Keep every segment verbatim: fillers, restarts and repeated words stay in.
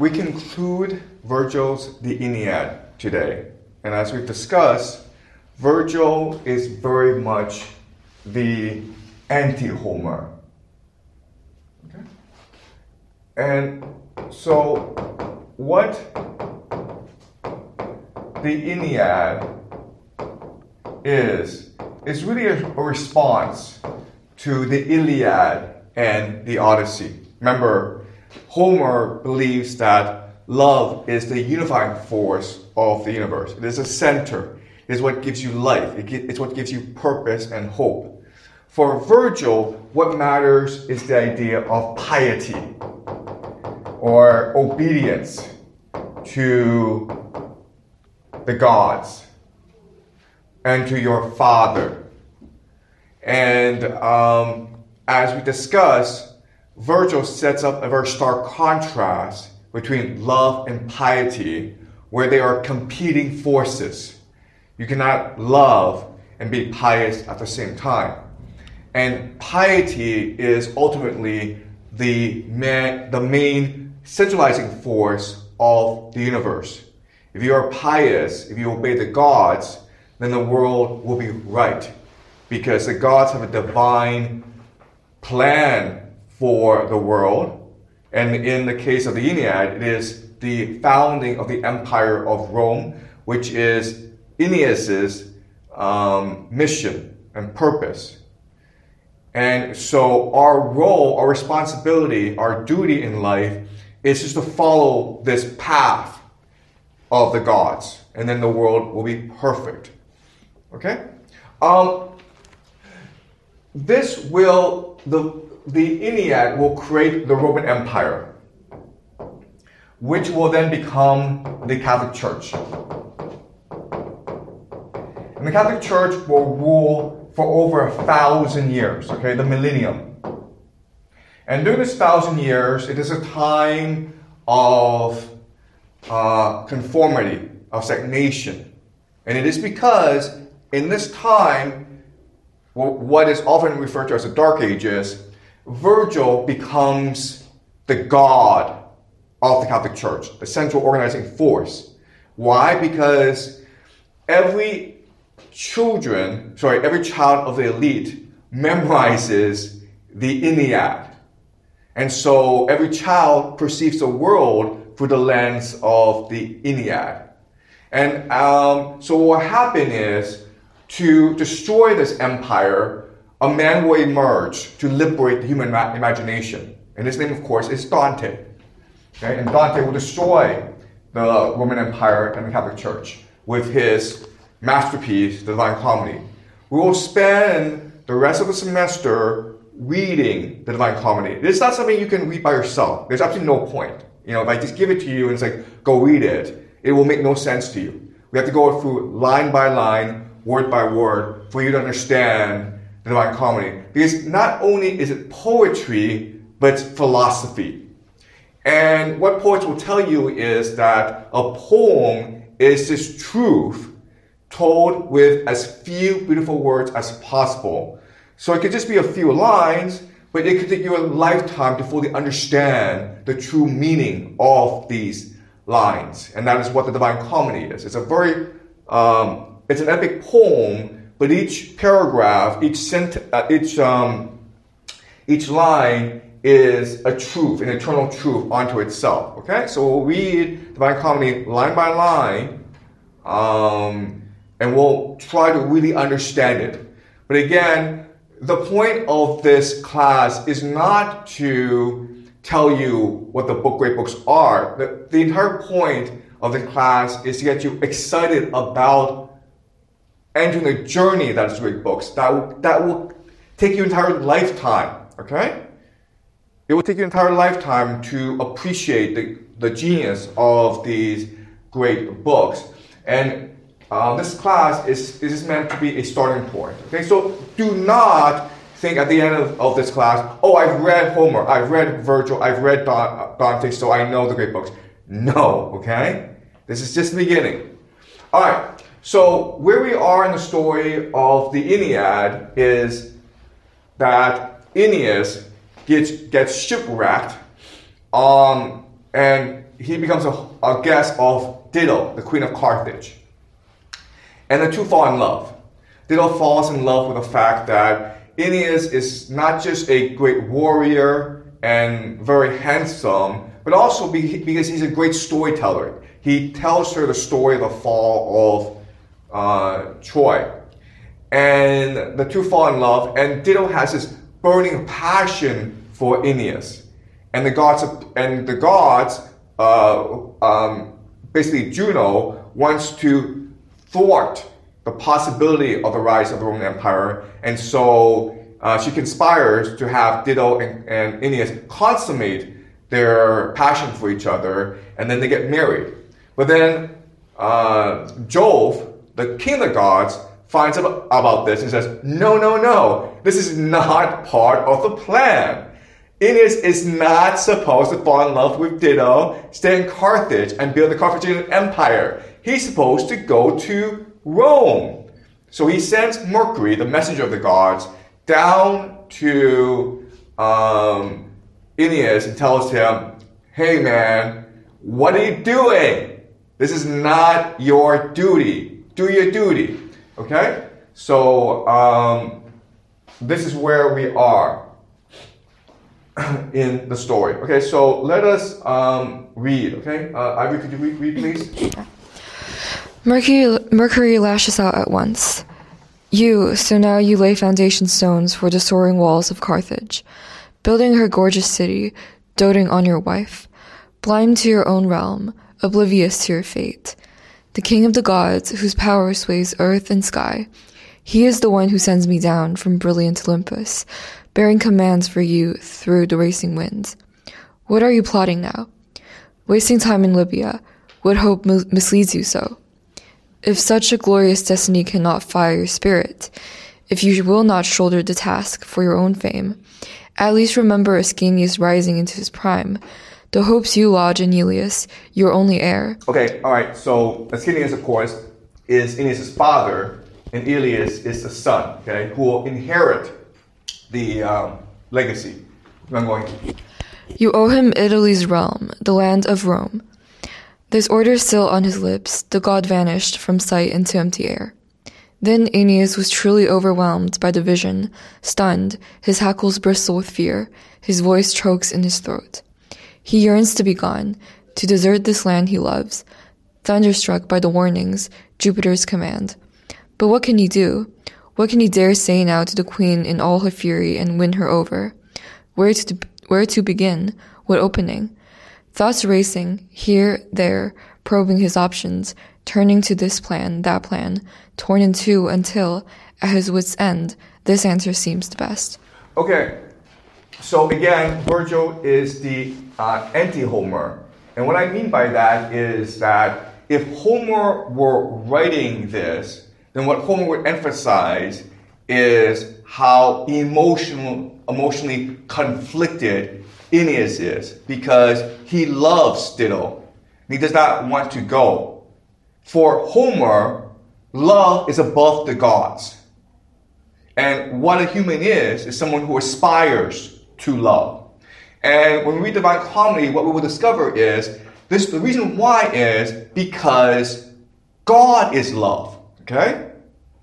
we conclude Virgil's The Aeneid today. And as we've discussed, Virgil is very much the anti-Homer. Okay? And so what the Aeneid is, is really a, a response to the Iliad and the Odyssey. Remember, Homer believes that love is the unifying force of the universe. It is a center. It is what gives you life. It It's what gives you purpose and hope. For Virgil, what matters is the idea of piety or obedience to the gods and to your father. And um, as we discussed, Virgil sets up a very stark contrast between love and piety, where they are competing forces. You cannot love and be pious at the same time. And piety is ultimately the man, the main centralizing force of the universe. If you are pious, if you obey the gods, then the world will be right, because the gods have a divine plan for the world. And in the case of the Aeneid, it is the founding of the Empire of Rome, which is Aeneas's um, mission and purpose. And so our role, our responsibility, our duty in life is just to follow this path of the gods, and then the world will be perfect. Okay? Um, this will, the, the Aeneid will create the Roman Empire, which will then become the Catholic Church. And the Catholic Church will rule for over a thousand years, okay, the millennium. And during this thousand years, it is a time of uh, conformity, of stagnation. And it is because in this time, what is often referred to as the Dark Ages, Virgil becomes the god of the Catholic Church, the central organizing force. Why? Because every children, sorry, every child of the elite memorizes the Aeneid. And so every child perceives the world through the lens of the Aeneid. And um, so what will happen is, to destroy this empire, a man will emerge to liberate the human ma- imagination. And his name, of course, is Dante. Okay? And Dante will destroy the Roman Empire and the Catholic Church with his masterpiece, the Divine Comedy. We will spend the rest of the semester reading the Divine Comedy. It's not something you can read by yourself. There's absolutely no point. You know, if I just give it to you and say, go read it, it will make no sense to you. We have to go through line by line, word by word, for you to understand the Divine Comedy. Because not only is it poetry, but it's philosophy. And what poets will tell you is that a poem is this truth told with as few beautiful words as possible. So it could just be a few lines, but it could take you a lifetime to fully understand the true meaning of these lines. And that is what the Divine Comedy is. It's a very, um, it's an epic poem, but each paragraph, each sent, uh, each um, each line is a truth, an eternal truth unto itself. Okay, so we'll read Divine Comedy line by line, um, and we'll try to really understand it. But again, the point of this class is not to tell you what the book great books are. The, the entire point of the class is to get you excited about entering the journey that is great books. That will, that will take you an entire lifetime, okay? It will take you an entire lifetime to appreciate the, the genius of these great books. And uh, this class is, is meant to be a starting point, okay? So do not think at the end of, of this class, oh, I've read Homer, I've read Virgil, I've read Dante, so I know the great books. No, okay? This is just the beginning. All right. So where we are in the story of the Aeneid is that Aeneas gets, gets shipwrecked, um, and he becomes a, a guest of Dido, the queen of Carthage. And the two fall in love. Dido falls in love with the fact that Aeneas is not just a great warrior and very handsome, but also because he's a great storyteller. He tells her the story of the fall of uh, Troy. And the two fall in love, and Dido has this burning passion for Aeneas. And the gods, and the gods, uh, um, basically Juno, wants to thwart the possibility of the rise of the Roman Empire, and so uh, she conspires to have Dido and, and Aeneas consummate their passion for each other, and then they get married. But then uh, Jove, the king of the gods, finds out about this and says, no, no, no, this is not part of the plan. Aeneas is not supposed to fall in love with Dido, stay in Carthage, and build the Carthaginian Empire. He's supposed to go to Rome. So he sends Mercury, the messenger of the gods, down to um, Aeneas and tells him, hey man, what are you doing? This is not your duty. Do your duty. Okay? So um, this is where we are in the story. Okay, so let us um, read. Okay? Uh, Ivy, could you read, read please? Mercury, Mercury lashes out at once. You, so now you lay foundation stones for the soaring walls of Carthage, building her gorgeous city, doting on your wife, blind to your own realm, oblivious to your fate. The king of the gods, whose power sways earth and sky, he is the one who sends me down from brilliant Olympus, bearing commands for you through the racing winds. What are you plotting now? Wasting time in Libya, what hope misleads you so? If such a glorious destiny cannot fire your spirit, if you will not shoulder the task for your own fame, at least remember Ascanius rising into his prime, the hopes you lodge in Aeneas, your only heir. Okay, all right, so Ascanius, of course, is Aeneas' father, and Aeneas is the son, okay, who will inherit the um, legacy. I'm going to. You owe him Italy's realm, the land of Rome. This order still on his lips, the god vanished from sight into empty air. Then Aeneas was truly overwhelmed by the vision, stunned, his hackles bristle with fear, his voice chokes in his throat. He yearns to be gone, to desert this land he loves, thunderstruck by the warnings, Jupiter's command. But what can he do? What can he dare say now to the queen in all her fury and win her over? Where to, where to begin? What opening? Thoughts racing, here, there, probing his options, turning to this plan, that plan, torn in two until, at his wit's end, this answer seems the best. Okay, so again, Virgil is the uh, anti-Homer. And what I mean by that is that if Homer were writing this, then what Homer would emphasize is how emotional, emotionally conflicted Aeneas is, because he loves Dido. He does not want to go. For Homer, love is above the gods. And what a human is, is someone who aspires to love. And when we read Divine Comedy, what we will discover is, this, the reason why is because God is love. Okay?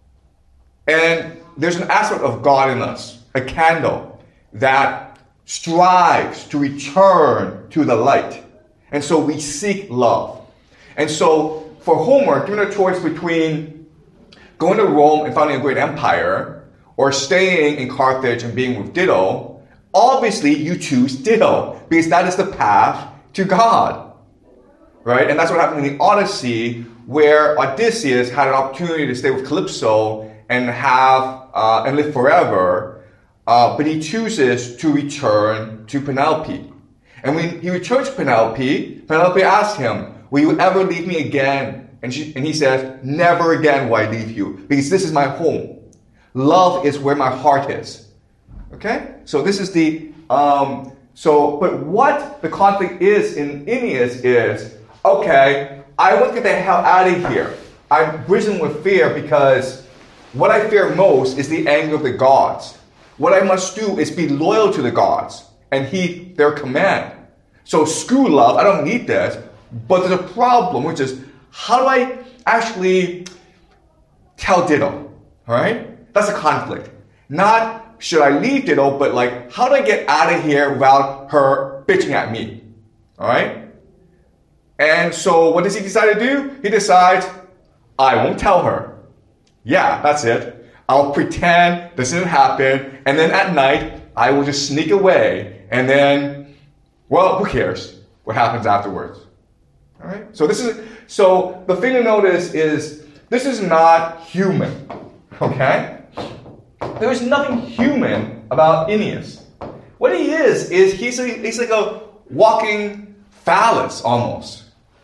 And there's an aspect of God in us, a candle, that strives to return to the light. And so we seek love. And so for Homer, given a choice between going to Rome and founding a great empire, or staying in Carthage and being with Dido, obviously you choose Dido, because that is the path to God. Right? And that's what happened in the Odyssey, where Odysseus had an opportunity to stay with Calypso and have uh, and live forever. Uh, but he chooses to return to Penelope. And when he returns to Penelope, Penelope asks him, will you ever leave me again? And, she, and he says, never again will I leave you, because this is my home. Love is where my heart is. Okay? So this is the, um, so, but what the conflict is in Aeneas is, okay, I want to get the hell out of here. I'm risen with fear because what I fear most is the anger of the gods. What I must do is be loyal to the gods and heed their command. So screw love, I don't need this. But there's a problem, which is, how do I actually tell Dido? All right? That's a conflict. Not, should I leave Dido, but like, how do I get out of here without her bitching at me? All right? And so what does he decide to do? He decides, I won't tell her. Yeah, that's it. I'll pretend this didn't happen, and then at night, I will just sneak away, and then, well, who cares what happens afterwards? All right? So this is, so the thing to notice is, this is not human, okay? There is nothing human about Aeneas. What he is, is he's, a, he's like a walking phallus, almost.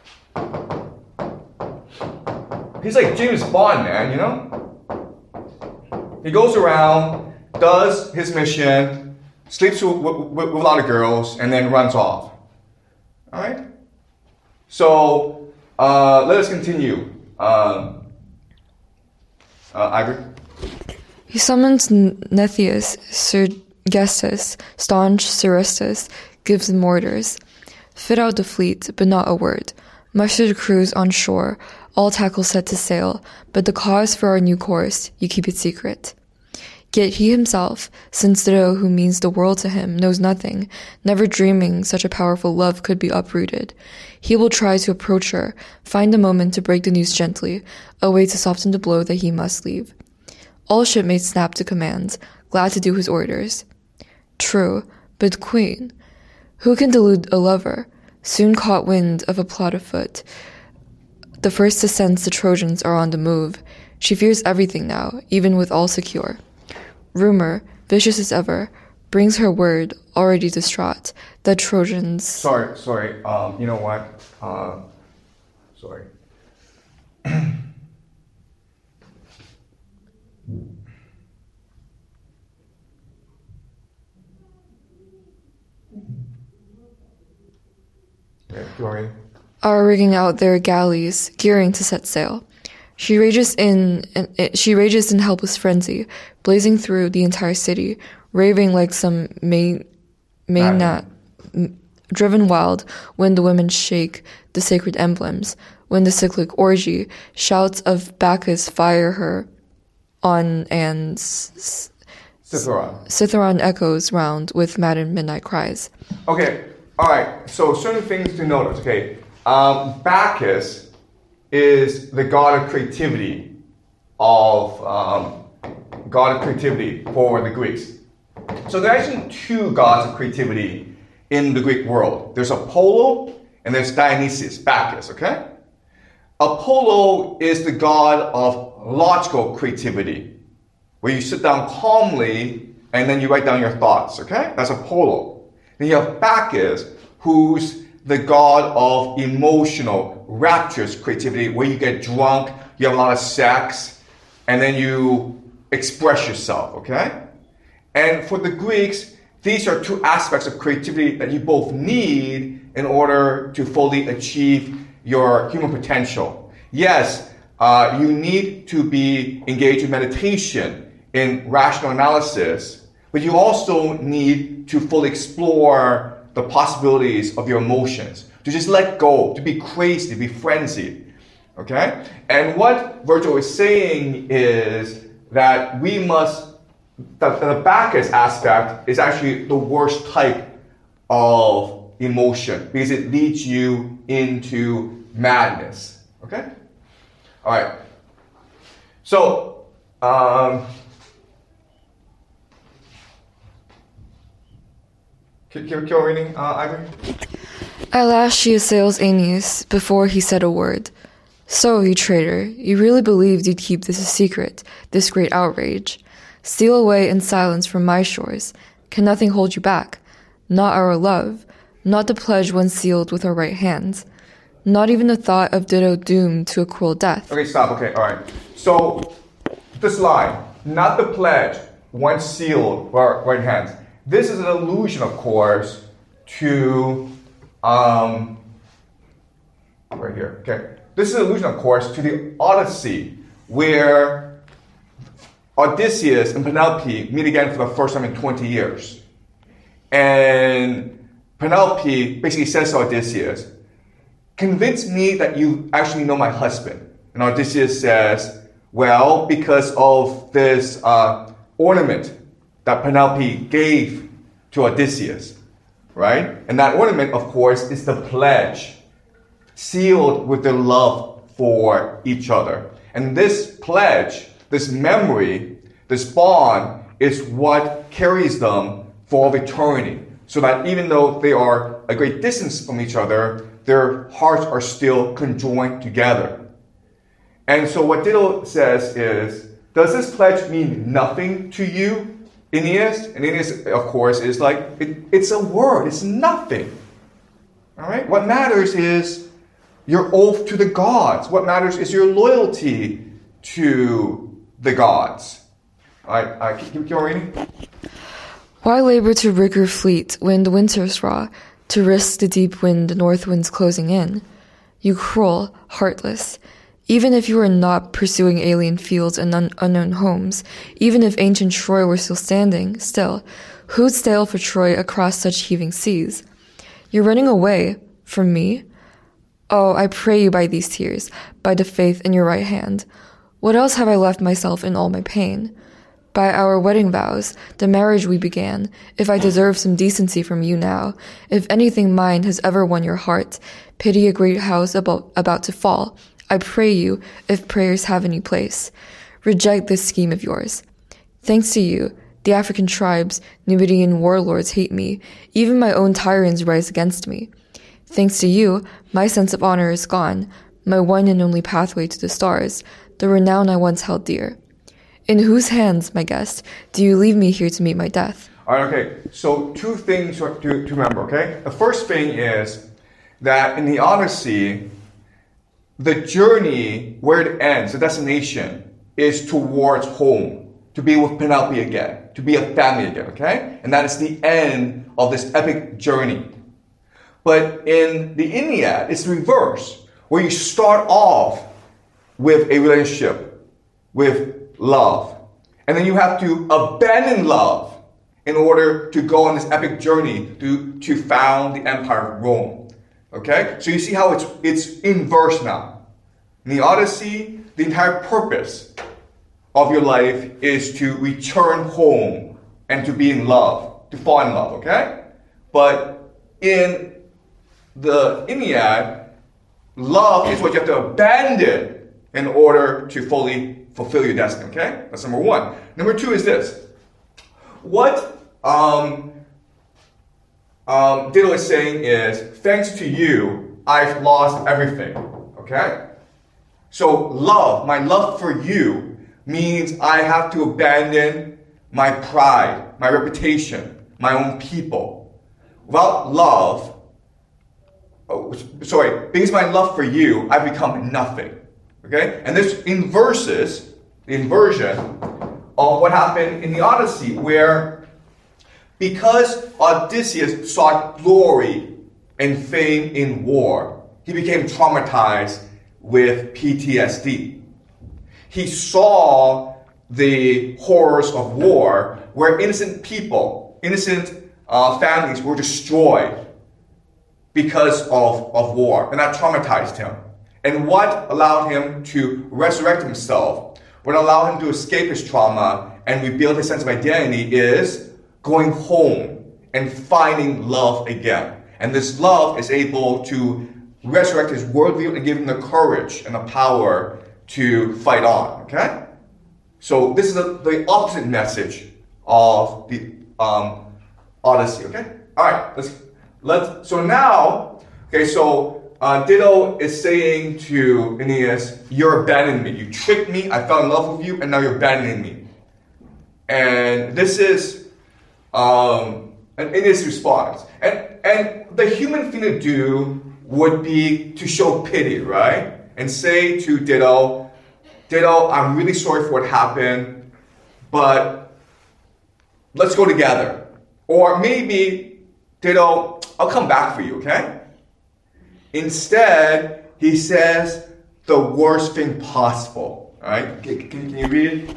He's like James Bond, man, you know? He goes around, does his mission, sleeps with, with, with a lot of girls, and then runs off. All right? So, uh, let us continue. Um, uh, Ivory? He summons Nethius, Sergestus, staunch Serestus, gives them orders. Fit out the fleet, but not a word. Muster the crews on shore, all tackle set to sail, but the cause for our new course, you keep it secret. Yet he himself, since Dido, who means the world to him, knows nothing, never dreaming such a powerful love could be uprooted, he will try to approach her, find a moment to break the news gently, a way to soften the blow that he must leave. All shipmates snap to command, glad to do his orders. True, but queen, who can delude a lover, soon caught wind of a plot afoot. The first to sense the Trojans are on the move. She fears everything now, even with all secure. Rumor, vicious as ever, brings her word, already distraught, that Trojans... Sorry, sorry, um, you know what? Uh, sorry. Okay, Gloria. Are rigging out their galleys, gearing to set sail. She rages in, she rages in helpless frenzy, blazing through the entire city, raving like some main, main driven wild when the women shake the sacred emblems, when the cyclic orgy, shouts of Bacchus fire her on, and Cytheron. Cytheron echoes round with maddened midnight cries. Okay, all right, so certain things to notice, okay. Um, Bacchus is the god of creativity of um, god of creativity for the Greeks. So there are actually two gods of creativity in the Greek world. There's Apollo and there's Dionysus, Bacchus, okay? Apollo is the god of logical creativity, where you sit down calmly and then you write down your thoughts, okay? That's Apollo. Then you have Bacchus, who's the god of emotional, rapturous creativity, where you get drunk, you have a lot of sex, and then you express yourself, okay? And for the Greeks, these are two aspects of creativity that you both need in order to fully achieve your human potential. Yes, uh, you need to be engaged in meditation, in rational analysis, but you also need to fully explore the possibilities of your emotions, to just let go, to be crazy, to be frenzied, okay? And what Virgil is saying is that we must, that the Bacchus aspect is actually the worst type of emotion because it leads you into madness, okay? All right. So, um, Keep, keep reading, uh, Ivory. At last she assails Aeneas before he said a word. So, you traitor, you really believed you'd keep this a secret, this great outrage. Steal away in silence from my shores. Can nothing hold you back? Not our love, not the pledge once sealed with our right hands. Not even the thought of Dido doomed to a cruel death. Okay, stop, okay, alright. So, this line, not the pledge once sealed with our right hands. This is an allusion, of course, to, um, right here, okay. This is an allusion, of course, to the Odyssey, where Odysseus and Penelope meet again for the first time in twenty years. And Penelope basically says to Odysseus, convince me that you actually know my husband. And Odysseus says, well, because of this uh, ornament that Penelope gave to Odysseus, right? And that ornament, of course, is the pledge sealed with their love for each other. And this pledge, this memory, this bond is what carries them for all of eternity. So that even though they are a great distance from each other, their hearts are still conjoined together. And so what Dido says is, does this pledge mean nothing to you, Aeneas? And Aeneas, of course, is like, it, it's a word, it's nothing. All right? What matters is your oath to the gods. What matters is your loyalty to the gods. All right, uh, keep, keep on reading. Why labor to rig your fleet when the winter's raw, to risk the deep wind the north wind's closing in? You cruel, heartless. Even if you were not pursuing alien fields and un- unknown homes, even if ancient Troy were still standing, still, who'd sail for Troy across such heaving seas? You're running away from me? Oh, I pray you by these tears, by the faith in your right hand. What else have I left myself in all my pain? By our wedding vows, the marriage we began, if I deserve some decency from you now, if anything mine has ever won your heart, pity a great house about, about to fall, I pray you, if prayers have any place, reject this scheme of yours. Thanks to you, the African tribes, Numidian warlords hate me, even my own tyrants rise against me. Thanks to you, my sense of honor is gone, my one and only pathway to the stars, the renown I once held dear. In whose hands, my guest, do you leave me here to meet my death? All right, okay. So two things to, to remember, okay? The first thing is that in the Odyssey, the journey where it ends, the destination, is towards home, to be with Penelope again, to be a family again, okay? And that is the end of this epic journey. But in the Iliad, it's the reverse, where you start off with a relationship, with love. And then you have to abandon love in order to go on this epic journey to, to found the Empire of Rome. Okay? So you see how it's it's inverse now. In the Odyssey, the entire purpose of your life is to return home and to be in love, to fall in love, okay? But in the Iliad, love is what you have to abandon in order to fully fulfill your destiny, okay? That's number one. Number two is this. What um, um, Dido is saying is, thanks to you, I've lost everything, okay? So love, my love for you, means I have to abandon my pride, my reputation, my own people. Without love, oh, sorry, because my love for you, I become nothing. Okay? And this inverses the inversion of what happened in the Odyssey, where because Odysseus sought glory and fame in war, he became traumatized with P T S D. He saw the horrors of war where innocent people, innocent uh, families were destroyed because of, of war, and that traumatized him. And what allowed him to resurrect himself, what allowed him to escape his trauma and rebuild his sense of identity is going home and finding love again. And this love is able to resurrect his worldview and give him the courage and the power to fight on, okay? So this is a, the opposite message of the um, Odyssey, okay? All right, let's, let's, so now, okay, so Uh, Dido is saying to Aeneas, you're abandoning me. You tricked me, I fell in love with you, and now you're abandoning me. And this is um, an Aeneas response. And, and the human thing to do would be to show pity, right? And say to Dido, Dido, I'm really sorry for what happened, but let's go together. Or maybe, Dido, I'll come back for you, okay? Instead, he says the worst thing possible. All right? Can, can, can you read it?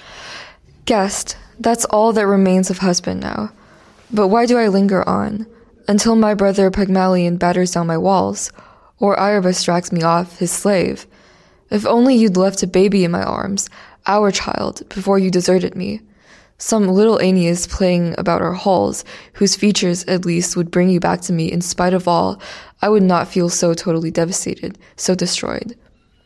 Guest, that's all that remains of husband now. But why do I linger on? Until my brother Pygmalion batters down my walls. or Iarbas drags me off, his slave. If only you'd left a baby in my arms, our child, before you deserted me. Some little Aeneas playing about our halls, whose features, at least, would bring you back to me in spite of all, I would not feel so totally devastated, so destroyed.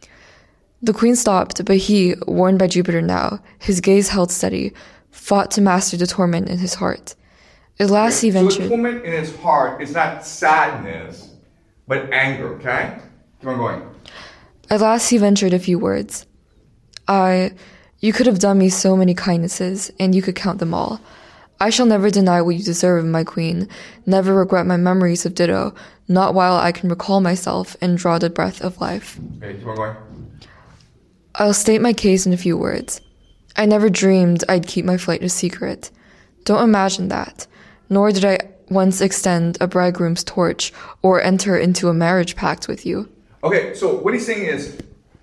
The queen stopped, but he, warned by Jupiter now, his gaze held steady, fought to master the torment in his heart. At last he ventured... So the torment in his heart is not sadness, but anger, okay? Keep on going. At last he ventured a few words. I... You could have done me so many kindnesses, and you could count them all. I shall never deny what you deserve, my queen, never regret my memories of Ditto, not while I can recall myself and draw the breath of life. Okay, keep on going. I'll state my case in a few words. I never dreamed I'd keep my flight a secret. Don't imagine that. Nor did I once extend a bridegroom's torch or enter into a marriage pact with you. Okay, so what he's saying is,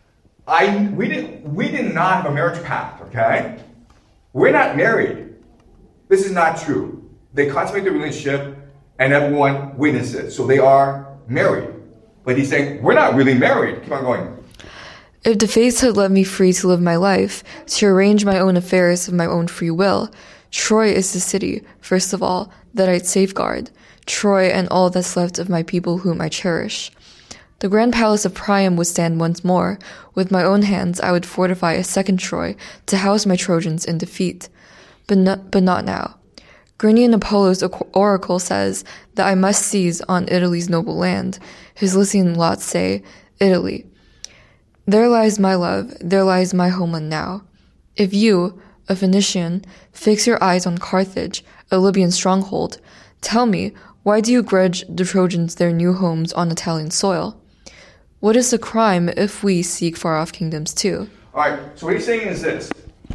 I we did we did not have a marriage pact, okay? We're not married. This is not true. They consummate the relationship and everyone witnesses. So they are married. But he's saying, we're not really married. Keep on going. If the fates had let me free to live my life, to arrange my own affairs of my own free will, Troy is the city, first of all, that I'd safeguard. Troy and all that's left of my people whom I cherish. The grand palace of Priam would stand once more. With my own hands I would fortify a second Troy to house my Trojans in defeat. But, no, but not now. Grinian Apollo's oracle says that I must seize on Italy's noble land. His Lycian lots say, Italy. There lies my love, there lies my homeland now. If you, a Phoenician, fix your eyes on Carthage, a Libyan stronghold, tell me, why do you grudge the Trojans their new homes on Italian soil? What is the crime if we seek far-off kingdoms too? Alright, so what he's saying is this.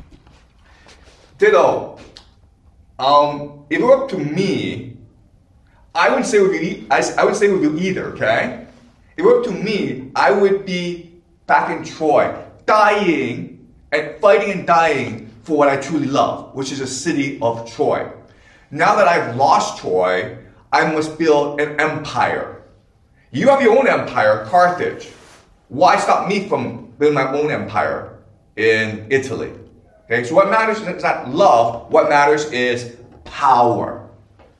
Ditto, um, if it were up to me, I wouldn't say it would be, I, I would say it would be either, okay? If it were up to me, I would be back in Troy, dying and fighting and dying for what I truly love, which is the city of Troy. Now that I've lost Troy, I must build an empire. You have your own empire, Carthage. Why stop me from building my own empire in Italy? Okay, so what matters is not love, what matters is power.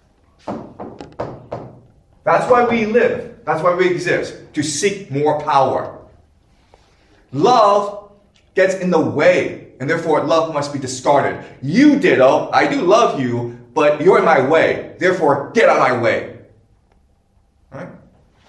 That's why we live, that's why we exist, to seek more power. Love gets in the way, and therefore love must be discarded. You, Ditto, I do love you, but you're in my way. Therefore, get out of my way. All right?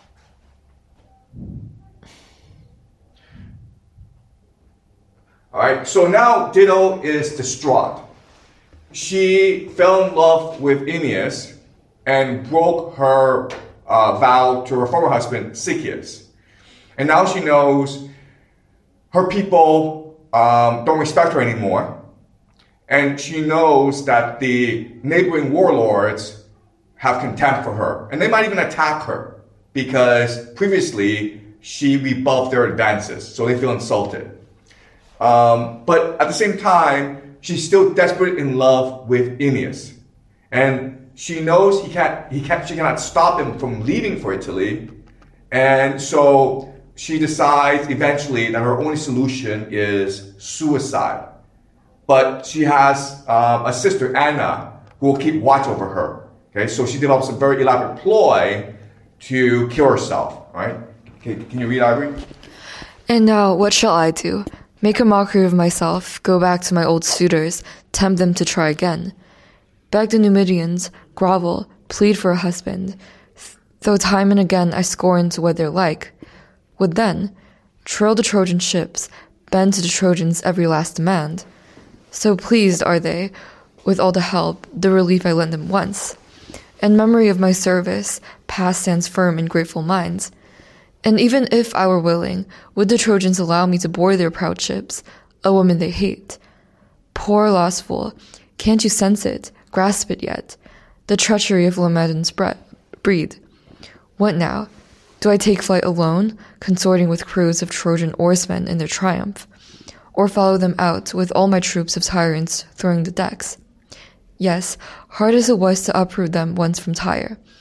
All right, so now Ditto is distraught. She fell in love with Aeneas and broke her uh, vow to her former husband, Sychaeus. And now she knows her people um, don't respect her anymore. And she knows that the neighboring warlords have contempt for her. And they might even attack her because previously she rebuffed their advances. So they feel insulted. Um, but at the same time, she's still desperate in love with Aeneas. And she knows he can't, he can't, she cannot stop him from leaving for Italy. And so she decides eventually that her only solution is suicide. But she has um, a sister, Anna, who will keep watch over her. Okay, so she develops a very elaborate ploy to kill herself. All right? Okay, can you read, Ivory? And now, what shall I do? Make a mockery of myself, go back to my old suitors, tempt them to try again. Beg the Numidians, grovel, plead for a husband. Though time and again I scorn to wed their like. What then? Trail the Trojan ships, bend to the Trojans' every last demand. So pleased are they, with all the help, the relief I lent them once. In memory of my service, past stands firm in grateful minds. And even if I were willing, would the Trojans allow me to board their proud ships, a woman they hate? Poor lost fool, can't you sense it, grasp it yet? The treachery of Laomedon's breed. What now? Do I take flight alone, consorting with crews of Trojan oarsmen in their triumph? Or follow them out with all my troops of tyrants throwing the decks? Yes, hard as it was to uproot them once from Tyre.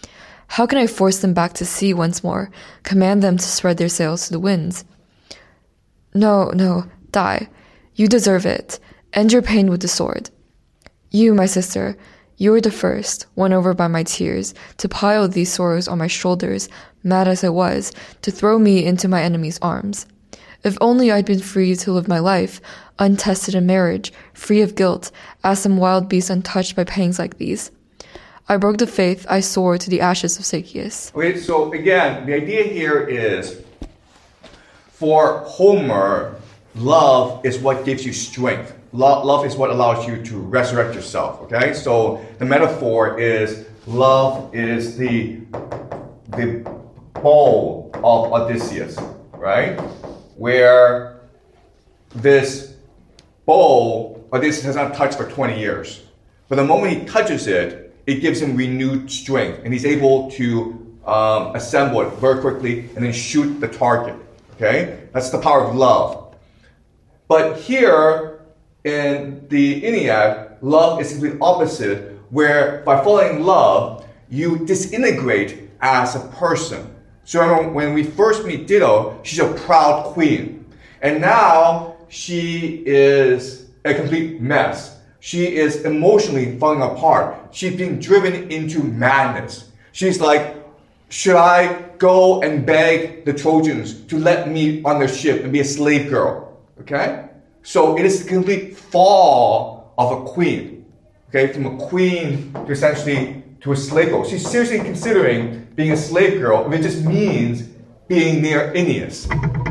How can I force them back to sea once more, command them to spread their sails to the winds? No, no, die. You deserve it. End your pain with the sword. You, my sister, you were the first, won over by my tears, to pile these sorrows on my shoulders, mad as I was, to throw me into my enemy's arms. If only I'd been free to live my life, untested in marriage, free of guilt, as some wild beast untouched by pangs like these. I broke the faith I swore to the ashes of Zacchaeus. Okay, so again, the idea here is, for Homer, love is what gives you strength. Love, love is what allows you to resurrect yourself, okay? So the metaphor is, love is the, the bow of Odysseus, right? Where this bow, Odysseus has not touched for twenty years. But the moment he touches it, it gives him renewed strength, and he's able to um, assemble it very quickly and then shoot the target. Okay, that's the power of love. But here in the Ennead, love is the opposite, where by falling in love, you disintegrate as a person. So remember, when we first meet Ditto, she's a proud queen, and now she is a complete mess. She is emotionally falling apart. She's being driven into madness. She's like, should I go and beg the Trojans to let me on their ship and be a slave girl? Okay? So it is the complete fall of a queen. Okay? From a queen to essentially to a slave girl. She's seriously considering being a slave girl if it just means being near Aeneas.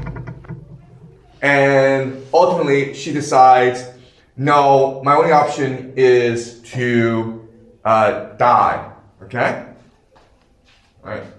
And ultimately she decides, no, my only option is to uh, die. Okay? All right.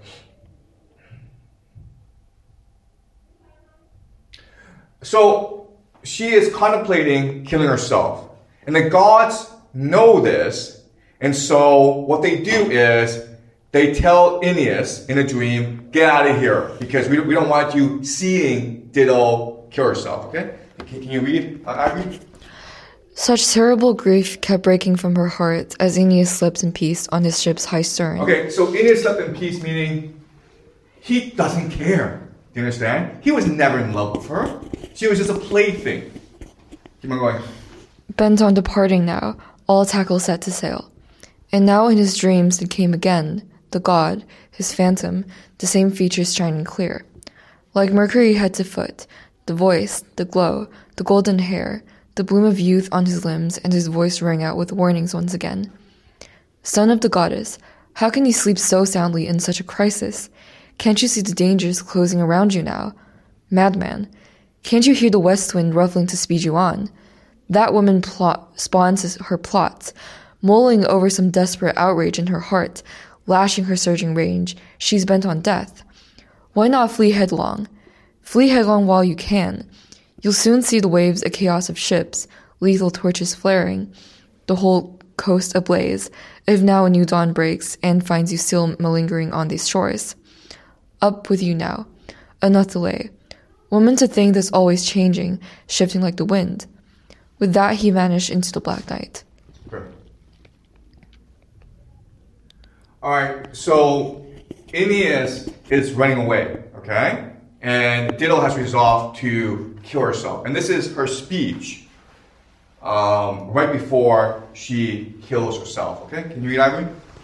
So she is contemplating killing herself. And the gods know this. And so what they do is they tell Aeneas in a dream, get out of here, because we, we don't want you seeing Ditto kill herself. Okay? Can, can you read? Uh, I read? Such terrible grief kept breaking from her heart as Aeneas slept in peace on his ship's high stern. Okay, so Aeneas slept in peace, meaning he doesn't care. Do you understand? He was never in love with her. She was just a plaything. Keep on going. Bent on departing now, all tackle set to sail. And now in his dreams it came again, the god, his phantom, the same features shining clear. Like Mercury head to foot, the voice, the glow, the golden hair, the bloom of youth on his limbs, and his voice rang out with warnings once again. Son of the goddess, how can you sleep so soundly in such a crisis? Can't you see the dangers closing around you now? Madman, can't you hear the west wind ruffling to speed you on? That woman plot spawns her plots, mulling over some desperate outrage in her heart, lashing her surging rage. She's bent on death. Why not flee headlong? Flee headlong while you can. You'll soon see the waves a chaos of ships, lethal torches flaring, the whole coast ablaze, if now a new dawn breaks and finds you still malingering on these shores. Up with you now. Enough delay. Woman to think that's always changing, shifting like the wind. With that he vanished into the black night. Okay. Alright, so Aeneas is running away, okay? And Ditto has resolved to kill herself. And this is her speech um, right before she kills herself. Okay? Can you read, Ivory?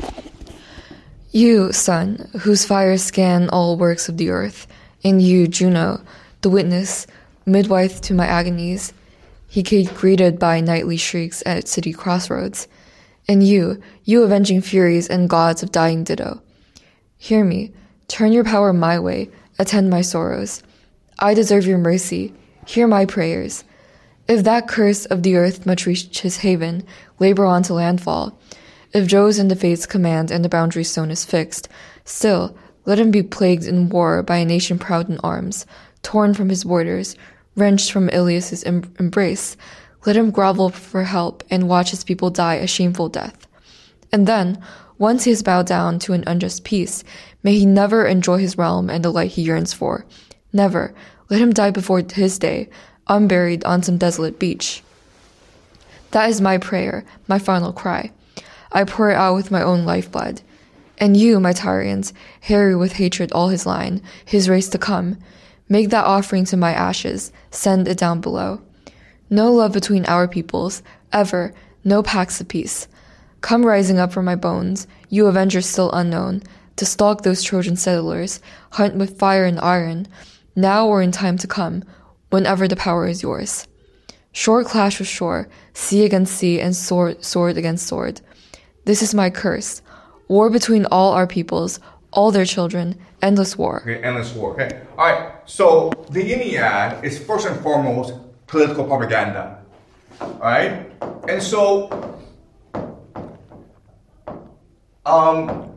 You, sun, whose fires scan all works of the earth, and you, Juno, the witness, midwife to my agonies, he greeted by nightly shrieks at city crossroads. And you, you avenging furies and gods of dying Ditto, hear me, turn your power my way, attend my sorrows. I deserve your mercy. Hear my prayers. If that curse of the earth must reach his haven, labor on to landfall. If Jove's and the fates command and the boundary stone is fixed, still, let him be plagued in war by a nation proud in arms, torn from his borders, wrenched from Ilias' em- embrace. Let him grovel for help and watch his people die a shameful death. And then, once he has bowed down to an unjust peace, may he never enjoy his realm and the light he yearns for. Never. Let him die before his day, unburied on some desolate beach. That is my prayer, my final cry. I pour it out with my own lifeblood. And you, my Tyrians, harry with hatred all his line, his race to come. Make that offering to my ashes, send it down below. No love between our peoples, ever, no pacts of peace. Come rising up from my bones, you avengers still unknown, to stalk those Trojan settlers, hunt with fire and iron, now or in time to come, whenever the power is yours. Shore clash with shore, sea against sea, and sword, sword against sword. This is my curse. War between all our peoples, all their children, endless war. Okay, endless war. Okay. All right. So the Iliad is first and foremost political propaganda. All right. And so, um,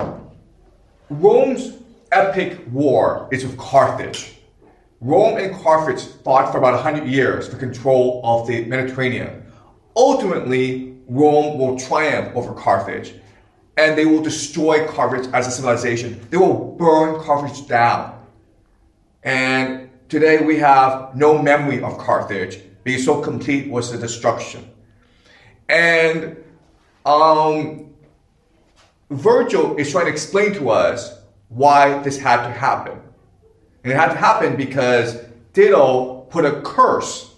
Rome's epic war is with Carthage. Rome and Carthage fought for about one hundred years for control of the Mediterranean. Ultimately, Rome will triumph over Carthage, and they will destroy Carthage as a civilization. They will burn Carthage down. And today we have no memory of Carthage because so complete was the destruction. And um, Virgil is trying to explain to us why this had to happen. And it had to happen because Dido put a curse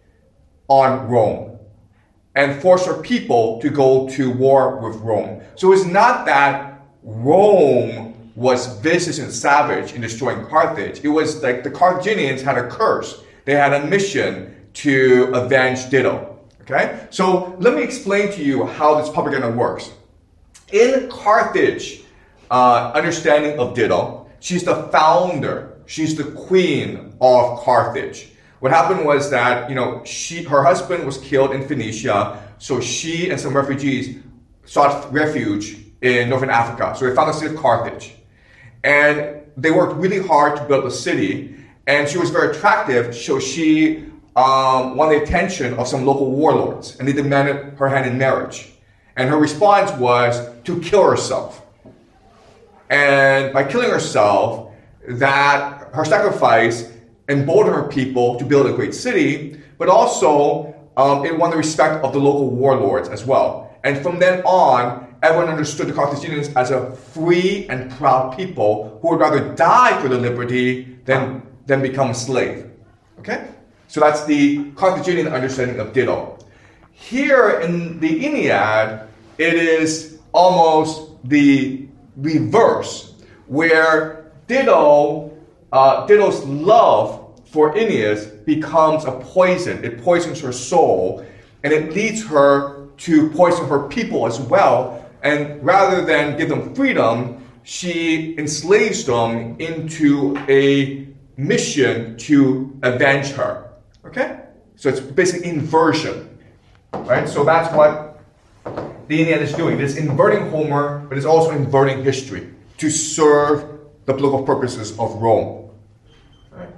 on Rome and forced her people to go to war with Rome. So it's not that Rome was vicious and savage in destroying Carthage. It was like the Carthaginians had a curse. They had a mission to avenge Dido. Okay? So let me explain to you how this propaganda works. In Carthage, uh, understanding of Dido, she's the founder. She's the queen of Carthage. What happened was that, you know, she, her husband was killed in Phoenicia, so she and some refugees sought refuge in northern Africa. So they found the city of Carthage. And they worked really hard to build the city, and she was very attractive, so she um, won the attention of some local warlords, and they demanded her hand in marriage. And her response was to kill herself. And by killing herself, that her sacrifice emboldened her people to build a great city, but also um, it won the respect of the local warlords as well. And from then on, everyone understood the Carthaginians as a free and proud people who would rather die for their liberty than, than become a slave. Okay? So that's the Carthaginian understanding of Dido. Here in the Iliad, it is almost the reverse, where Dido, uh, Dido's love for Aeneas becomes a poison. It poisons her soul, and it leads her to poison her people as well. And rather than give them freedom, she enslaves them into a mission to avenge her. Okay? So it's basically inversion. Right? So that's what the Iliad is doing. It's inverting Homer, but it's also inverting history to serve the political purposes of Rome. All right.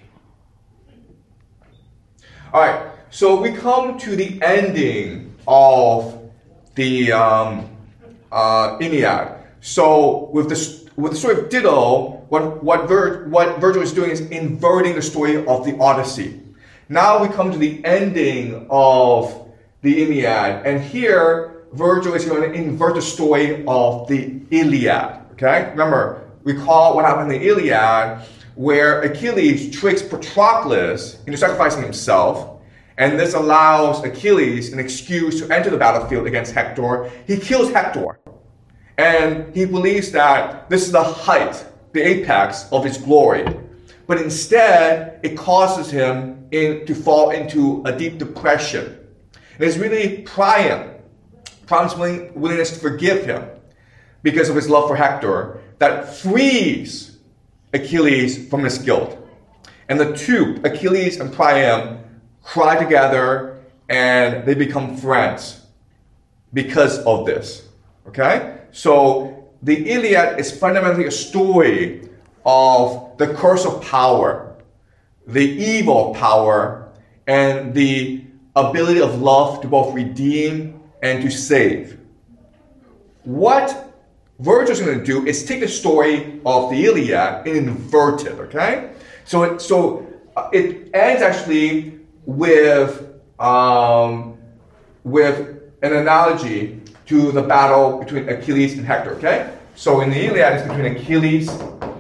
All right, so we come to the ending of the um, uh, Iliad. So with the with the story of Dido, what what, Vir, what Virgil is doing is inverting the story of the Odyssey. Now we come to the ending of the Iliad, and here Virgil is going to invert the story of the Iliad. Okay, remember. Recall what happened in the Iliad, where Achilles tricks Patroclus into sacrificing himself, and this allows Achilles an excuse to enter the battlefield against Hector. He kills Hector, and he believes that this is the height, the apex of his glory. But instead, it causes him in, to fall into a deep depression. And it's really Priam, Priam's willingness to forgive him because of his love for Hector, that frees Achilles from his guilt. And the two, Achilles and Priam, cry together and they become friends because of this. Okay? So the Iliad is fundamentally a story of the curse of power, the evil of power, and the ability of love to both redeem and to save. What Virgil's going to do is take the story of the Iliad and invert it, okay? So it, so it ends actually with, um, with an analogy to the battle between Achilles and Hector, okay? So in the Iliad, it's between Achilles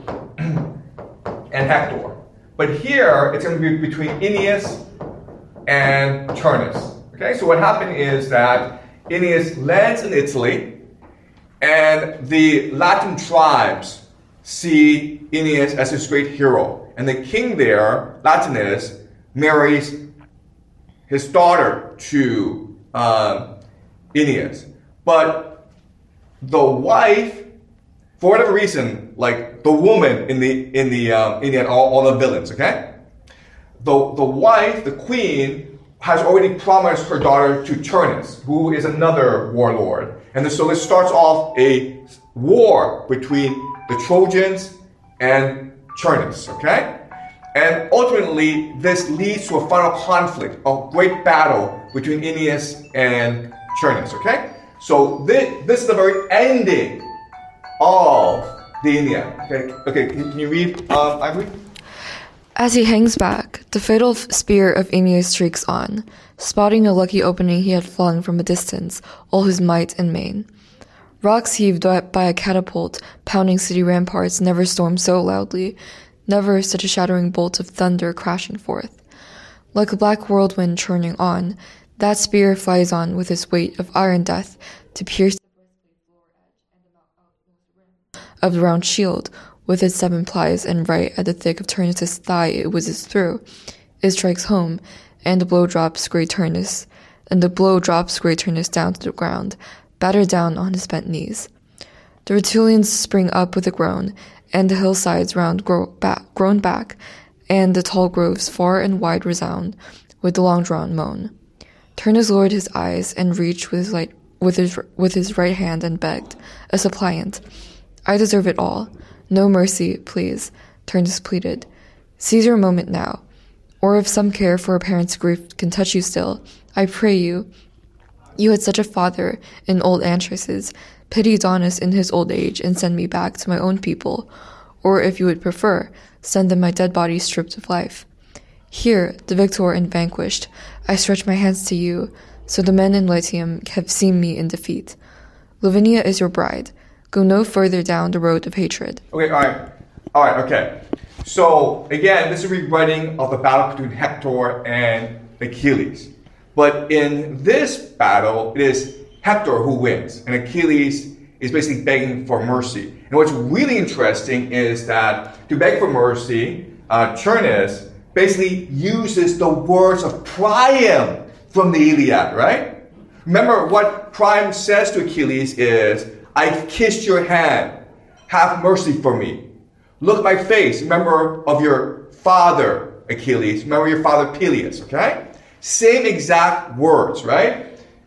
and Hector. But here, it's going to be between Aeneas and Turnus. Okay, so what happened is that Aeneas lands in Italy, and the Latin tribes see Aeneas as this great hero. And the king there, Latinus, marries his daughter to uh, Aeneas. But the wife, for whatever reason, like the woman in the in the um, Iliad, all, all the villains, okay? The the wife, the queen, has already promised her daughter to Turnus, who is another warlord. And so this starts off a war between the Trojans and Turnus, okay? And ultimately, this leads to a final conflict, a great battle between Aeneas and Turnus, okay? So this, this is the very ending of the Iliad. Okay, okay. Can, can you read, um, Ivory? As he hangs back, the fatal spear of Aeneas streaks on, spotting a lucky opening he had flung from a distance, all his might and main. Rocks heaved by a catapult, pounding city ramparts, never stormed so loudly, never such a shattering bolt of thunder crashing forth. Like a black whirlwind churning on, that spear flies on with its weight of iron death to pierce the of the round shield with its seven plies, and right at the thick of Turnus' thigh it whizzes through. It strikes home, and the blow drops great Turnus, and the blow drops great Turnus down to the ground, battered down on his bent knees. The Rutulians spring up with a groan, and the hillsides round grow back, groan back, and the tall groves far and wide resound with the long-drawn moan. Turnus lowered his eyes and reached with his, light, with his with his right hand and begged, a suppliant, "I deserve it all. No mercy, please," Turnus pleaded. "Seize your moment now. Or if some care for a parent's grief can touch you still, I pray you. You had such a father in old Anchises. Pity Adonis in his old age and send me back to my own people. Or if you would prefer, send them my dead body stripped of life. Here, the victor and vanquished, I stretch my hands to you, so the men in Latium have seen me in defeat. Lavinia is your bride. Go no further down the road of hatred." Okay, all right. All right, okay. So, again, this is a rewriting of the battle between Hector and Achilles. But in this battle, it is Hector who wins, and Achilles is basically begging for mercy. And what's really interesting is that to beg for mercy, uh, Turnus basically uses the words of Priam from the Iliad, right? Remember what Priam says to Achilles is, "I kissed your hand. Have mercy for me. Look at my face. Remember of your father, Achilles. Remember your father, Peleus," okay? Same exact words, right?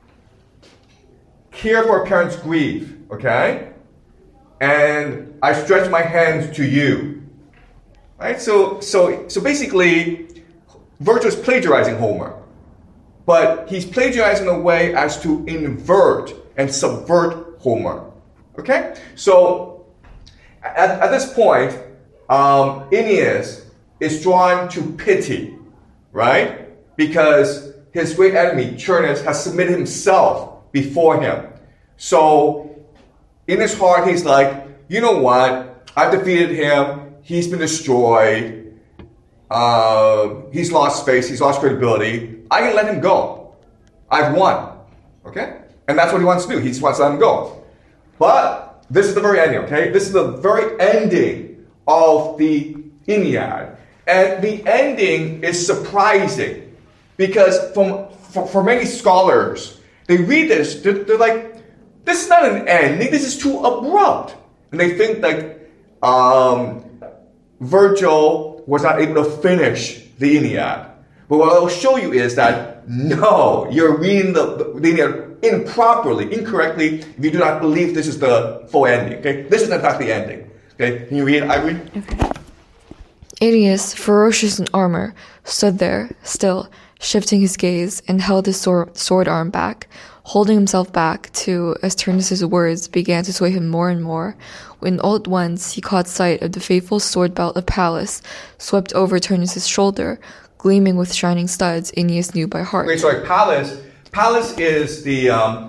Care for a parent's grief, okay? And I stretch my hands to you. Right? So so so basically, Virgil's plagiarizing Homer. But he's plagiarizing in a way as to invert and subvert Homer. Okay? So at, at this point, um, Aeneas is drawn to pity, right? Because his great enemy, Turnus, has submitted himself before him. So in his heart, he's like, you know what? I've defeated him. He's been destroyed. Uh, he's lost face. He's lost credibility. I can let him go. I've won. Okay? And that's what he wants to do. He just wants to let him go. But this is the very ending, okay? This is the very ending of the Iliad. And the ending is surprising because from, for, for many scholars, they read this, they're, they're like, this is not an ending, this is too abrupt. And they think like um, Virgil was not able to finish the Iliad. But what I'll show you is that no, you're reading the, the, the Iliad improperly, incorrectly, if you do not believe this is the full ending. Okay, this is in fact the ending. Okay, can you read it, Ivory? Okay. Aeneas, ferocious in armor, stood there, still, shifting his gaze, and held his sword, sword arm back, holding himself back, too, as Turnus' words began to sway him more and more, when all at once he caught sight of the faithful sword belt of Pallas, swept over Turnus' shoulder, gleaming with shining studs Aeneas knew by heart. Okay, so like Pallas, Pallas is the um,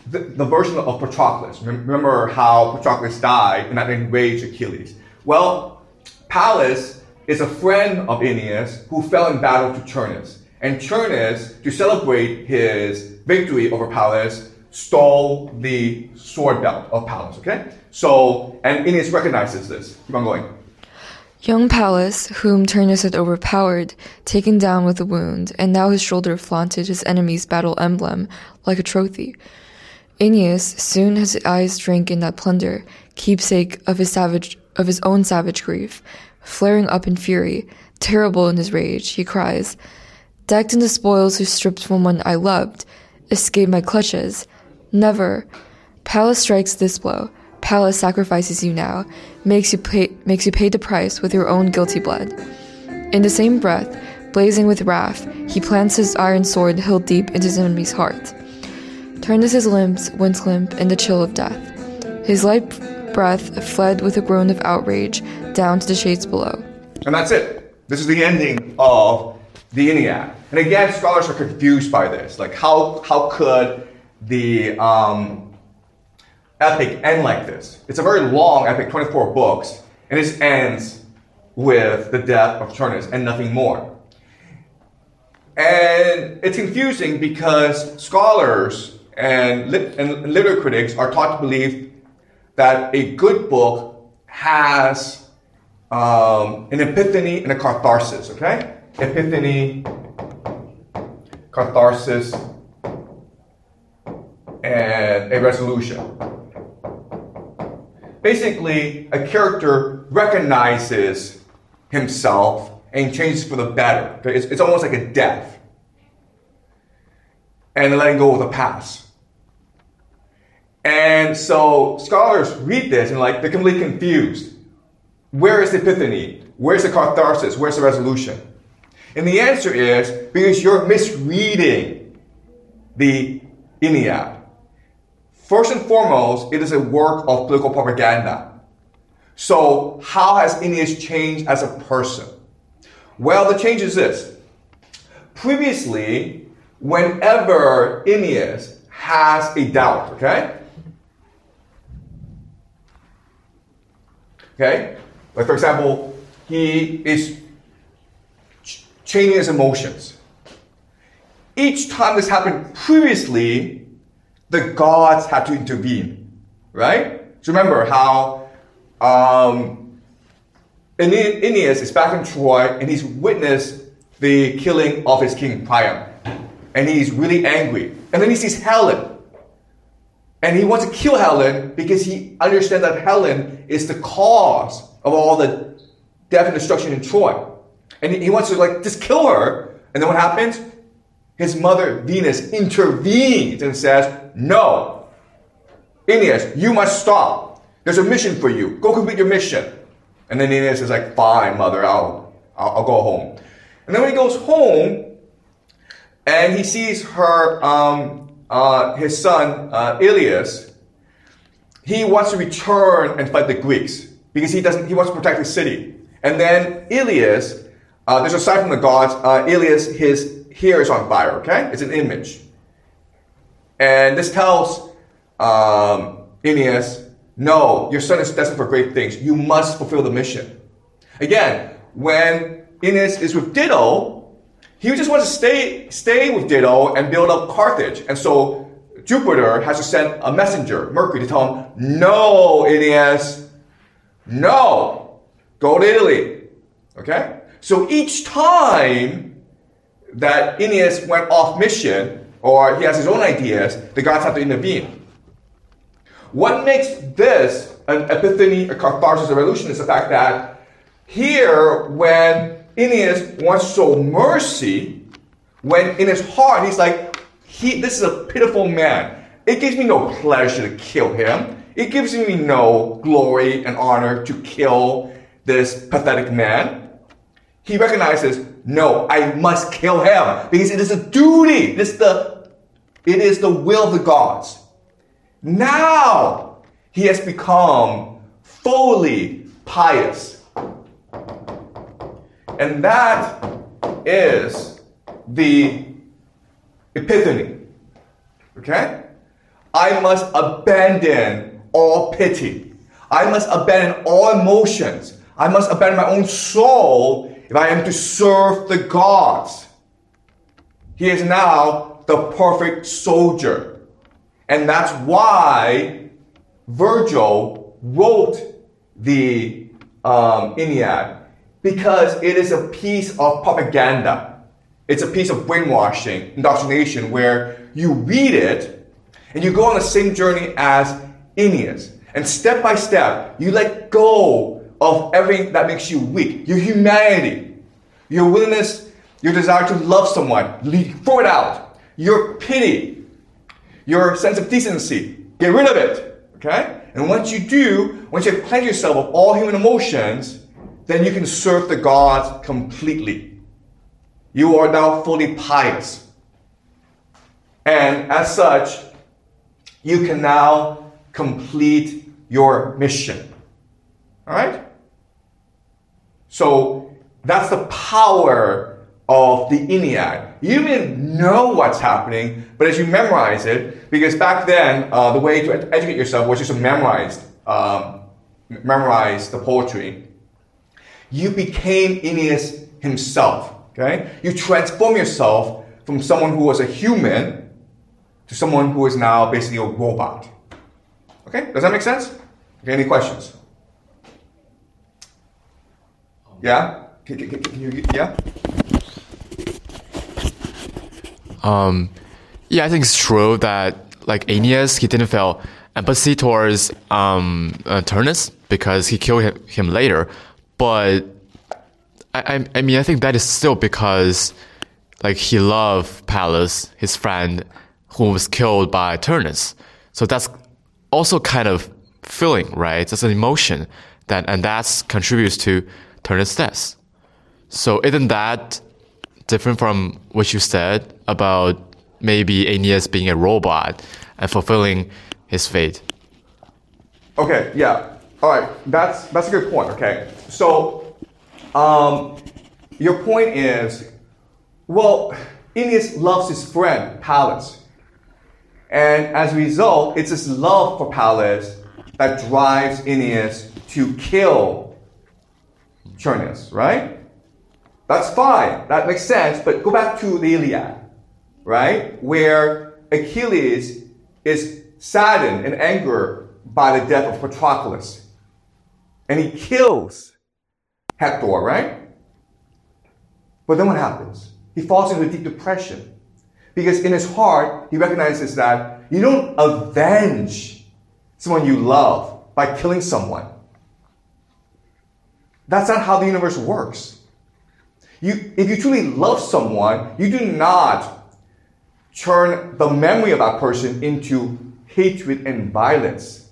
the, the version of Patroclus. Remember how Patroclus died and that enraged Achilles. Well, Pallas is a friend of Aeneas who fell in battle to Turnus. And Turnus, to celebrate his victory over Pallas, stole the sword belt of Pallas, okay? So, and Aeneas recognizes this. Keep on going. Young Pallas, whom Turnus had overpowered, taken down with a wound, and now his shoulder flaunted his enemy's battle emblem like a trophy. Aeneas soon his eyes drank in that plunder, keepsake of his savage of his own savage grief. Flaring up in fury, terrible in his rage, he cries, "Decked in the spoils who stripped from one I loved, escape my clutches. Never. Pallas strikes this blow. Pallas sacrifices you now, makes you pay makes you pay the price with your own guilty blood." In the same breath, blazing with wrath, he plants his iron sword hilt deep into his enemy's heart. Turnus' limbs went limp in the chill of death. His light breath fled with a groan of outrage down to the shades below. And that's it. This is the ending of the Aeneid. And again, scholars are confused by this. Like, how how could the um, epic end like this? It's a very long epic, twenty-four books, and it ends with the death of Turnus and nothing more. And it's confusing because scholars and, lit- and literary critics are taught to believe that a good book has um, an epiphany and a catharsis, okay? Epiphany, catharsis, and a resolution. Basically, a character recognizes himself and changes for the better. Okay? It's, it's almost like a death. And letting go of the past. And so scholars read this and like they're completely confused. Where is the epiphany? Where's the catharsis? Where's the resolution? And the answer is because you're misreading the Aeneid. First and foremost, it is a work of political propaganda. So how has Aeneas changed as a person? Well, the change is this. Previously, whenever Aeneas has a doubt, okay? Okay? Like, for example, he is ch- changing his emotions. Each time this happened previously, the gods had to intervene, right? So remember how um, Aeneas is back in Troy and he's witnessed the killing of his king Priam. And he's really angry. And then he sees Helen. And he wants to kill Helen because he understands that Helen is the cause of all the death and destruction in Troy. And he, he wants to like just kill her. And then what happens? His mother Venus intervenes and says, "No, Aeneas, you must stop. There's a mission for you. Go complete your mission." And then Aeneas is like, "Fine, mother, I'll, I'll, I'll go home." And then when he goes home, and he sees her, um, uh, his son, uh, Ilius, he wants to return and fight the Greeks because he doesn't. He wants to protect his city. And then Ilius, uh, there's a sign from the gods. Uh, Ilius, his hair is on fire. Okay, it's an image, and this tells um, Aeneas, "No, your son is destined for great things. You must fulfill the mission." Again, when Aeneas is with Dido, he just wants to stay, stay with Dido and build up Carthage. And so Jupiter has to send a messenger, Mercury, to tell him, "No, Aeneas, no, go to Italy." Okay? So each time that Aeneas went off mission, or he has his own ideas, the gods have to intervene. What makes this an epiphany, a catharsis, a revolution is the fact that here, when Aeneas wants to show mercy, when in his heart he's like, he, this is a pitiful man. It gives me no pleasure to kill him. It gives me no glory and honor to kill this pathetic man. He recognizes, no, I must kill him because it is a duty. It is the, it is the will of the gods. Now he has become fully pious. And that is the epiphany. Okay? I must abandon all pity. I must abandon all emotions. I must abandon my own soul if I am to serve the gods. He is now the perfect soldier. And that's why Virgil wrote the um, Aeneid, because it is a piece of propaganda. It's a piece of brainwashing, indoctrination, where you read it and you go on the same journey as Aeneas. And step by step, you let go of everything that makes you weak. Your humanity, your willingness, your desire to love someone, throw it out. Your pity, your sense of decency, get rid of it. Okay? And once you do, once you have cleansed yourself of all human emotions, then you can serve the gods completely. You are now fully pious. And as such, you can now complete your mission. Alright? So that's the power of the Aeneid. You may know what's happening, but as you memorize it, because back then, uh, the way to ed- educate yourself was just to memorize, um, memorize the poetry. You became Aeneas himself. Okay? You transform yourself from someone who was a human to someone who is now basically a robot. Okay? Does that make sense? Okay, any questions? Yeah? Can, can, can you, yeah? Um, yeah, I think it's true that, like, Aeneas, he didn't feel empathy towards um, uh, Turnus because he killed him, him later. But, I, I mean, I think that is still because, like, he loved Pallas, his friend, who was killed by Turnus. So that's also kind of feeling, right? That's an emotion, that, and that contributes to Turnus' death. So isn't that different from what you said about maybe Aeneas being a robot and fulfilling his fate? Okay, yeah. All right, that's that's a good point, okay. So, um, your point is, well, Aeneas loves his friend, Pallas. And as a result, it's his love for Pallas that drives Aeneas to kill Turnus, right? That's fine. That makes sense. But go back to the Iliad, right? Where Achilles is saddened and angered by the death of Patroclus. And he kills Hector, right? But then what happens? He falls into a deep depression. Because in his heart, he recognizes that you don't avenge someone you love by killing someone. That's not how the universe works. You, if you truly love someone, you do not turn the memory of that person into hatred and violence.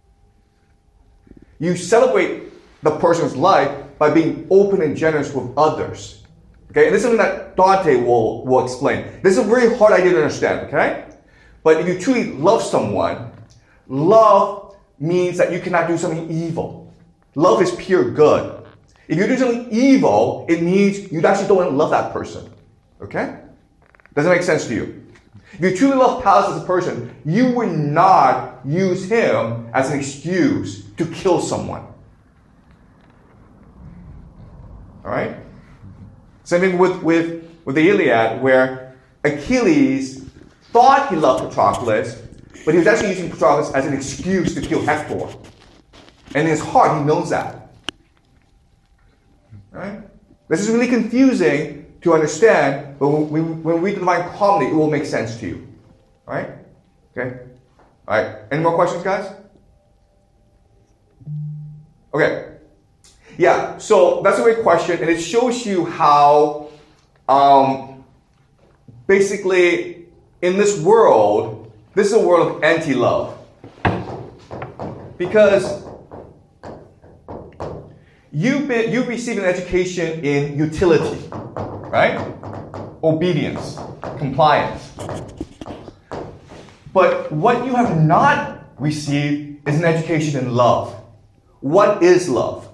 You celebrate the person's life by being open and generous with others. Okay, and this is something that Dante will, will explain. This is a very hard idea to understand, okay? But if you truly love someone, love means that you cannot do something evil. Love is pure good. If you do something evil, it means you actually don't want to love that person. Okay? Does that make sense to you? If you truly love Pallas as a person, you would not use him as an excuse to kill someone. Alright? Same thing with, with, with the Iliad, where Achilles thought he loved Patroclus, but he was actually using Patroclus as an excuse to kill Hector. And in his heart, he knows that. Right? This is really confusing to understand, but when we, when we read the Divine Comedy, it will make sense to you. Alright? Okay? Alright. Any more questions, guys? Okay. Yeah, so that's a great question, and it shows you how um, basically in this world, this is a world of anti-love. Because You've been, you received an education in utility, right? Obedience, compliance. But what you have not received is an education in love. What is love?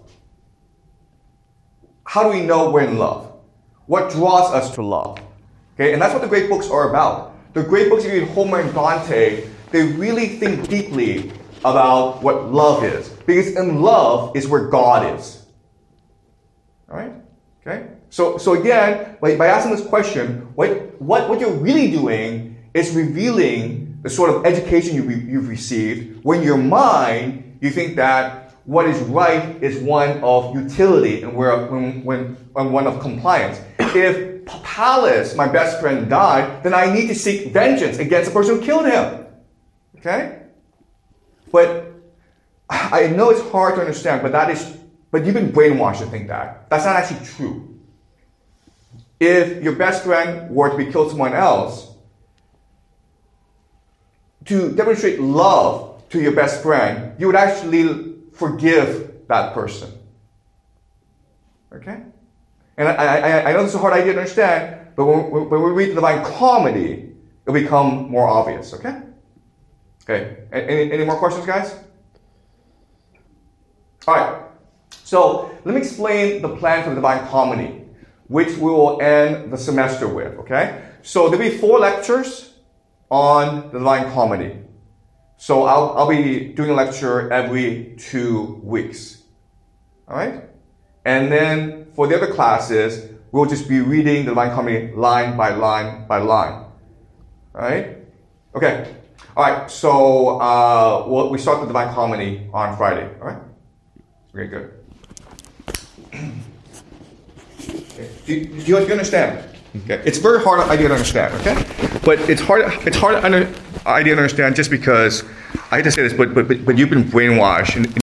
How do we know we're in love? What draws us to love? Okay, and that's what the great books are about. The great books, if you read Homer and Dante, they really think deeply about what love is. Because in love is where God is. All right? Okay? So, so again, by, by asking this question, what, what, what you're really doing is revealing the sort of education you re, you've received, when in your mind, you think that what is right is one of utility and where, when, when, when one of compliance. If Pallas, my best friend, died, then I need to seek vengeance against the person who killed him. Okay? But I know it's hard to understand, but that is, but you've been brainwashed to think that. That's not actually true. If your best friend were to be killed someone else, to demonstrate love to your best friend, you would actually forgive that person. Okay? And I, I, I know this is a hard idea to understand, but when, when we read the Divine Comedy, it'll become more obvious. Okay? Okay. Any, any more questions, guys? All right. So let me explain the plan for the Divine Comedy, which we will end the semester with. Okay? So there'll be four lectures on the Divine Comedy. So I'll, I'll be doing a lecture every two weeks. All right? And then for the other classes, we'll just be reading the Divine Comedy line by line by line. All right? Okay. All right. So uh, we'll, we start the Divine Comedy on Friday. All right? Very good. Okay. Do, you, do you understand? Okay. It's very hard idea to understand. Okay. But it's hard. It's hard under, idea to understand just because I hate to say this, but but but, but you've been brainwashed. And,